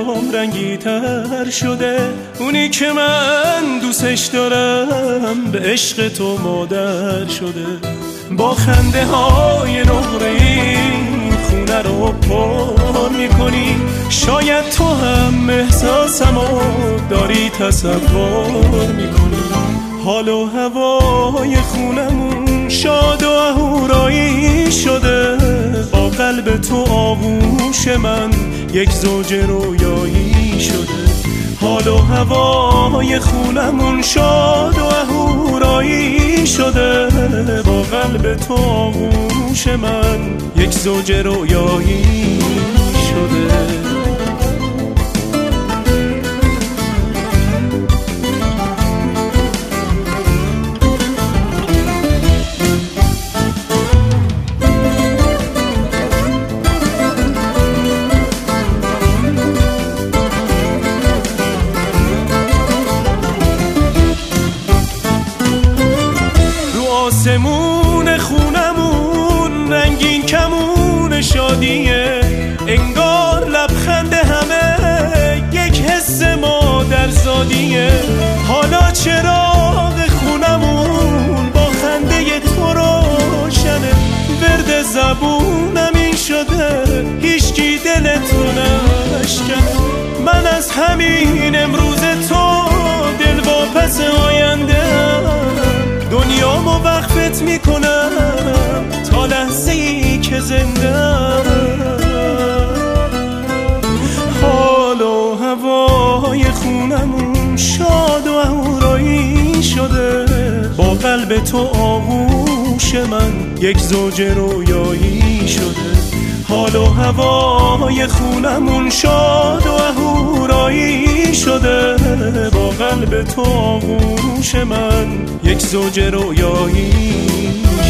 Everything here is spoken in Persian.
برام رنگی تر شده. اونی که من دوستش دارم به عشق تو مادر شده. با خنده های نقره‌ای خونه رو پر میکنی. شاید تو هم احساسمو داری تصور میکنی. حال و هوای خونمون شاد و اهورایی شده. با قلب تو آغوش من یک زوج رویایی شده. حال و هوای خونمون شاد و اهورایی شده. با قلب تو آغوش من یک زوج رویایی شده. آسمون خونمون رنگین کمون شادیه. انگار لبخند همه یک حس مادرزادیه. حالا چراغ خونمون با خنده تو روشنه. ورد زبونم این شده هیچکی دلتو نشکنه. من از همین امروز تو دلواپس آینده دنیامو وقفت میکنم تا لحظه ای که زنده. حال و هوای خونمون شاد و اهورایی شده. با قلب تو آغوش من یک زوج رویایی شده. حال و هوای خونمون شاد و اهورایی شده. با قلب تو آغوش من یک زوج رویایی